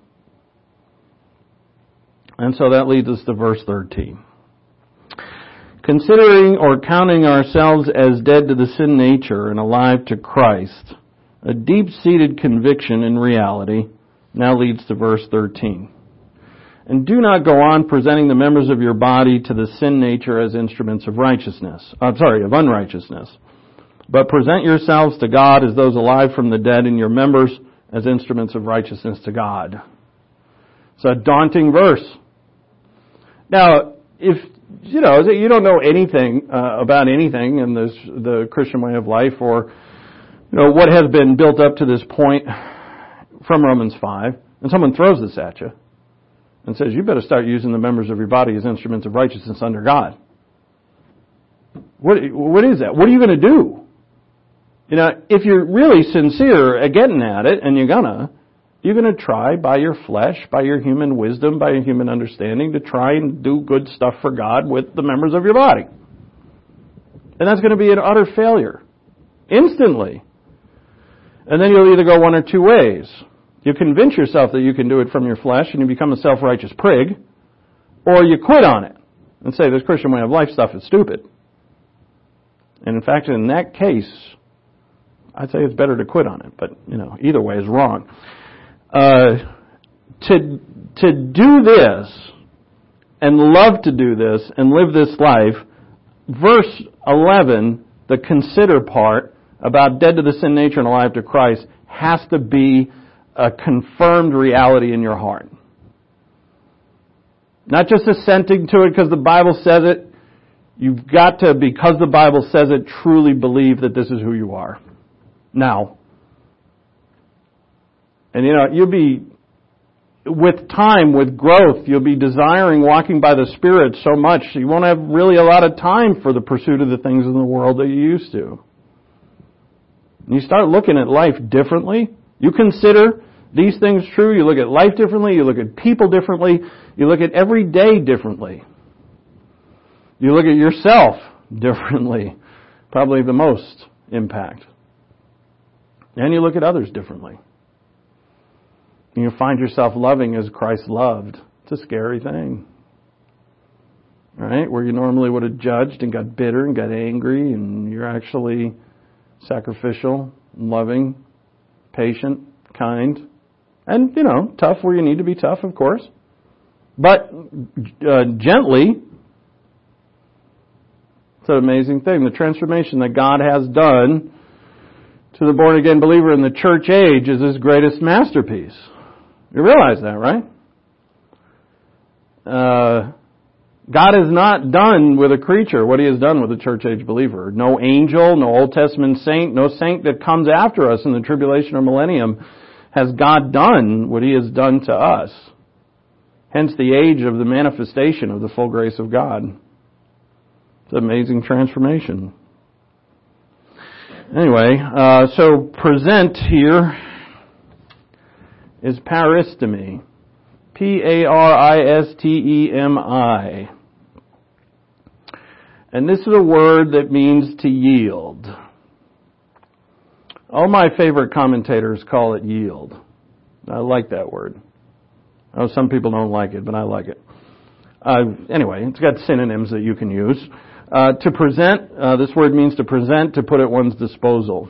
And so that leads us to verse 13. Considering or counting ourselves as dead to the sin nature and alive to Christ, a deep-seated conviction in reality, now leads to verse 13. And do not go on presenting the members of your body to the sin nature as instruments of of unrighteousness. But present yourselves to God as those alive from the dead, and your members as instruments of righteousness to God. It's a daunting verse. Now, if you don't know anything about anything in the Christian way of life, or what has been built up to this point from Romans 5, and someone throws this at you and says, you better start using the members of your body as instruments of righteousness under God. What is that? What are you going to do? If you're really sincere at getting at it, and you're going to try by your flesh, by your human wisdom, by your human understanding, to try and do good stuff for God with the members of your body. And that's going to be an utter failure. Instantly. And then you'll either go one or two ways. You convince yourself that you can do it from your flesh and you become a self-righteous prig, or you quit on it and say this Christian way of life stuff is stupid. And in fact, in that case, I'd say it's better to quit on it, but either way is wrong. To do this and love to do this and live this life, verse 11, the consider part about dead to the sin nature and alive to Christ, has to be a confirmed reality in your heart. Not just assenting to it because the Bible says it. You've got to, because the Bible says it, truly believe that this is who you are. Now. And you'll be, with time, with growth, you'll be desiring walking by the Spirit so much, you won't have really a lot of time for the pursuit of the things in the world that you used to. And you start looking at life differently. You consider these things true. You look at life differently. You look at people differently. You look at every day differently. You look at yourself differently. Probably the most impact. And you look at others differently. And you find yourself loving as Christ loved. It's a scary thing. Right? Where you normally would have judged and got bitter and got angry, and you're actually sacrificial, loving, patient, kind, and, tough where you need to be tough, of course. But gently. It's an amazing thing. The transformation that God has done to the born-again believer in the church age is His greatest masterpiece. You realize that, right? God is not done with a creature what He has done with the church age believer. No angel, no Old Testament saint, no saint that comes after us in the tribulation or millennium has God done what He has done to us. Hence the age of the manifestation of the full grace of God. It's an amazing transformation. Anyway, so present here is paristemi. P-A-R-I-S-T-E-M-I. And this is a word that means to yield. All my favorite commentators call it yield. I like that word. Oh, some people don't like it, but I like it. Anyway, it's got synonyms that you can use. To present, this word means to present, to put at one's disposal.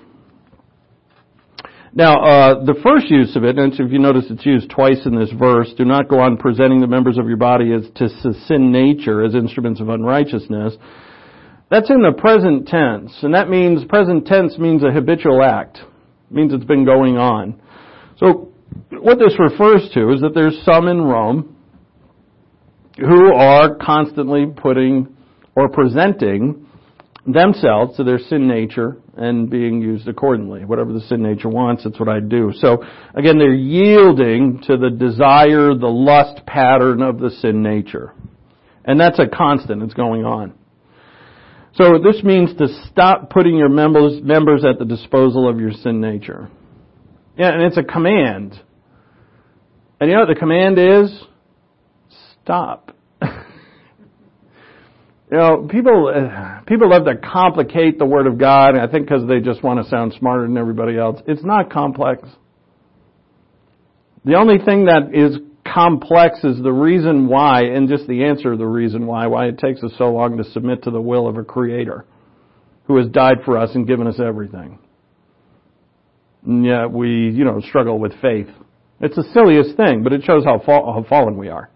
Now, the first use of it, and if you notice it's used twice in this verse, do not go on presenting the members of your body as to sin nature as instruments of unrighteousness. That's in the present tense, and that means, present tense means a habitual act. It means it's been going on. So, what this refers to is that there's some in Rome who are constantly putting or presenting themselves to their sin nature and being used accordingly. Whatever the sin nature wants, that's what I do. So, again, they're yielding to the desire, the lust pattern of the sin nature. And that's a constant. It's going on. So this means to stop putting your members at the disposal of your sin nature. Yeah, and it's a command. And you know what the command is? Stop. People love to complicate the Word of God, I think because they just want to sound smarter than everybody else. It's not complex. The only thing that is complex is the reason why, and just the answer to the reason why it takes us so long to submit to the will of a Creator who has died for us and given us everything. And yet we, struggle with faith. It's the silliest thing, but it shows how fallen we are.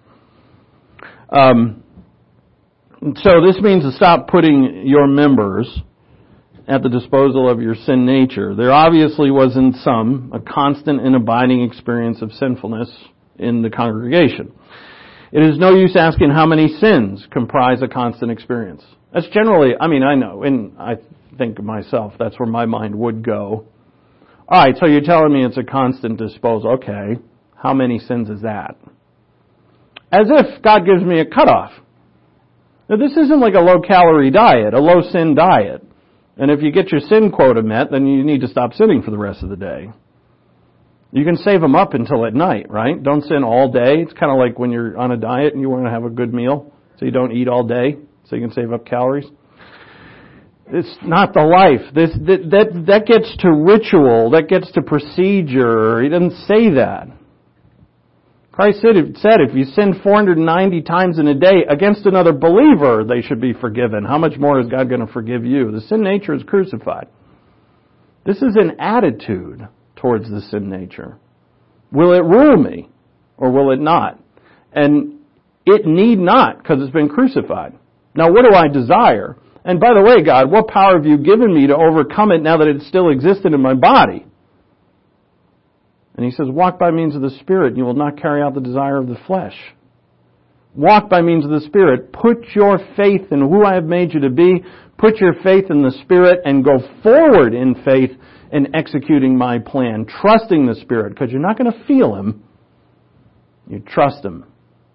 So this means to stop putting your members at the disposal of your sin nature. There obviously was in some a constant and abiding experience of sinfulness in the congregation. It is no use asking how many sins comprise a constant experience. That's generally, I know, and I think of myself, that's where my mind would go. All right, so you're telling me it's a constant disposal. Okay, how many sins is that? As if God gives me a cutoff. Now, this isn't like a low-calorie diet, a low-sin diet. And if you get your sin quota met, then you need to stop sinning for the rest of the day. You can save them up until at night, right? Don't sin all day. It's kind of like when you're on a diet and you want to have a good meal, so you don't eat all day, so you can save up calories. It's not the life. That gets to ritual. That gets to procedure. He doesn't say that. Christ said if you sin 490 times in a day against another believer, they should be forgiven. How much more is God going to forgive you? The sin nature is crucified. This is an attitude towards the sin nature. Will it rule me or will it not? And it need not, because it's been crucified. Now, what do I desire? And by the way, God, what power have you given me to overcome it now that it still existed in my body? And he says, walk by means of the Spirit, and you will not carry out the desire of the flesh. Walk by means of the Spirit. Put your faith in who I have made you to be. Put your faith in the Spirit and go forward in faith in executing my plan, trusting the Spirit, because you're not going to feel Him. You trust Him.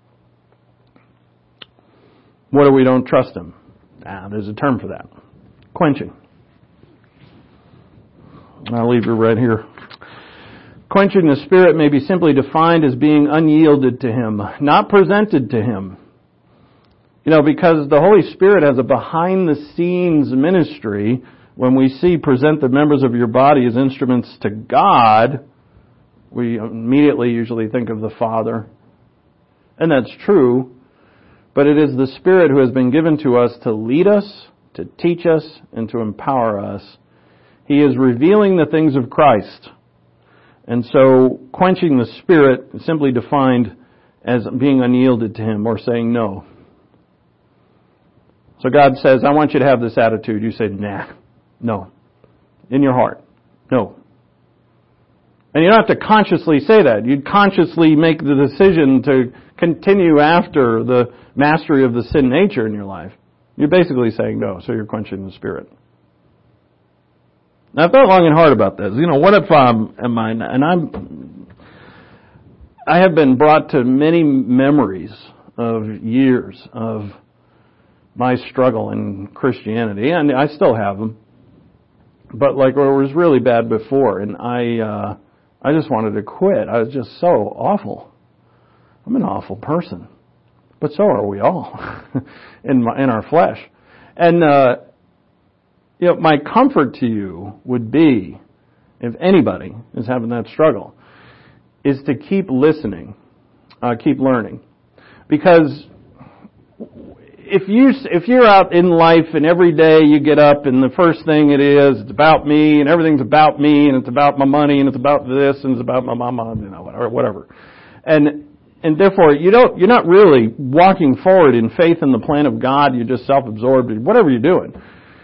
What do we don't trust Him? There's a term for that. Quenching. I'll leave you right here. Quenching the Spirit may be simply defined as being unyielded to Him, not presented to Him. Because the Holy Spirit has a behind-the-scenes ministry. When we present the members of your body as instruments to God, we immediately usually think of the Father. And that's true. But it is the Spirit who has been given to us to lead us, to teach us, and to empower us. He is revealing the things of Christ. And so, quenching the Spirit is simply defined as being unyielded to Him or saying no. So God says, I want you to have this attitude. You say, nah, no. In your heart, no. And you don't have to consciously say that. You'd consciously make the decision to continue after the mastery of the sin nature in your life. You're basically saying no, so you're quenching the Spirit. Now, I've thought long and hard about this. What if I have been brought to many memories of years of my struggle in Christianity, and I still have them. But it was really bad before, and I just wanted to quit. I was just so awful. I'm an awful person, but so are we all in our flesh. And my comfort to you would be, if anybody is having that struggle, is to keep listening, keep learning. Because if you're out in life and every day you get up and the first thing it's about me and everything's about me and it's about my money and it's about this and it's about my mama, whatever. And therefore you're not really walking forward in faith in the plan of God. You're just self-absorbed, whatever you're doing.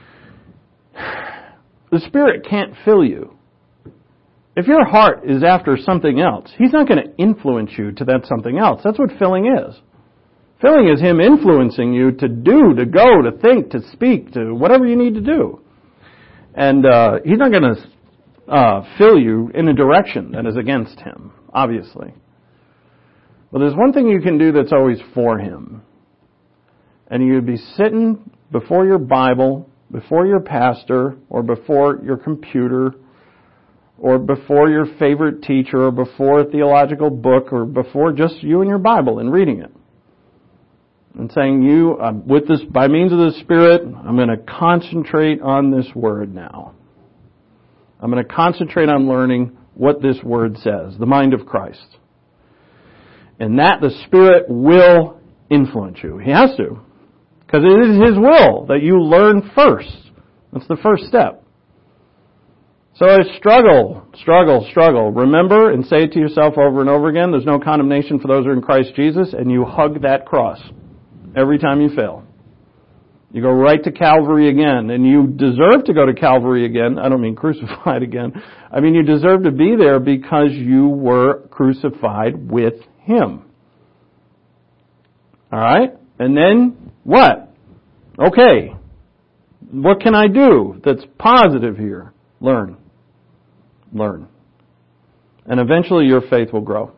The Spirit can't fill you. If your heart is after something else, He's not going to influence you to that something else. That's what filling is. Filling is Him influencing you to do, to go, to think, to speak, to whatever you need to do. And He's not going to fill you in a direction that is against Him, obviously. But there's one thing you can do that's always for Him. And you'd be sitting before your Bible, before your pastor, or before your computer, or before your favorite teacher, or before a theological book, or before just you and your Bible and reading it. And saying, with this, by means of the Spirit, I'm going to concentrate on this Word now. I'm going to concentrate on learning what this Word says, the mind of Christ. And that the Spirit will influence you. He has to. Because it is His will that you learn first. That's the first step. So I struggle. Remember and say it to yourself over and over again, there's no condemnation for those who are in Christ Jesus, and you hug that cross every time you fail. You go right to Calvary again, and you deserve to go to Calvary again. I don't mean crucified again. I mean you deserve to be there because you were crucified with Him. All right? And then what? Okay. What can I do that's positive here? Learn. Learn. And eventually your faith will grow.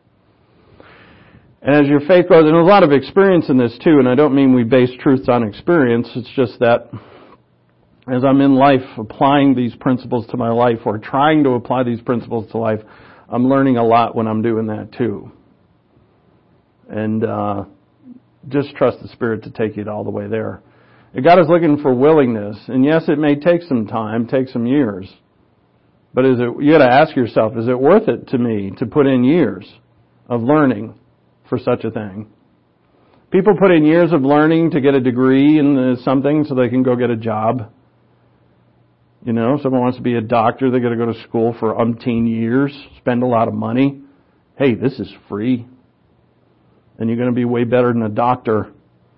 And as your faith grows, and there's a lot of experience in this too, and I don't mean we base truths on experience, it's just that as I'm in life applying these principles to my life or trying to apply these principles to life, I'm learning a lot when I'm doing that too. And just trust the Spirit to take you all the way there. And God is looking for willingness, and yes, it may take some time, take some years, but you got to ask yourself, is it worth it to me to put in years of learning for such a thing? People put in years of learning to get a degree in something so they can go get a job. You know, someone wants to be a doctor, they got to go to school for umpteen years, spend a lot of money. Hey, this is free. And you're going to be way better than a doctor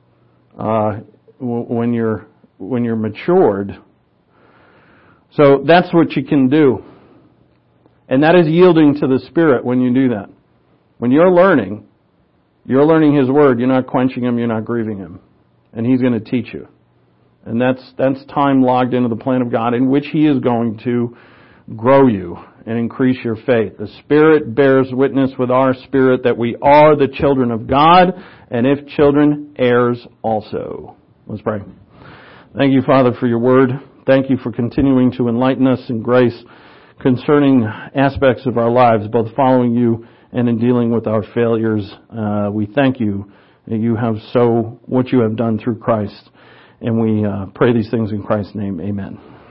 when you're matured. So that's what you can do. And that is yielding to the Spirit when you do that. When you're learning His Word. You're not quenching Him, you're not grieving Him. And He's going to teach you. And that's time logged into the plan of God in which He is going to grow you and increase your faith. The Spirit bears witness with our spirit that we are the children of God, and if children, heirs also. Let's pray. Thank you, Father, for your word. Thank you for continuing to enlighten us in grace concerning aspects of our lives, both following you and in dealing with our failures. We thank you that you have what you have done through Christ. And we pray these things in Christ's name. Amen.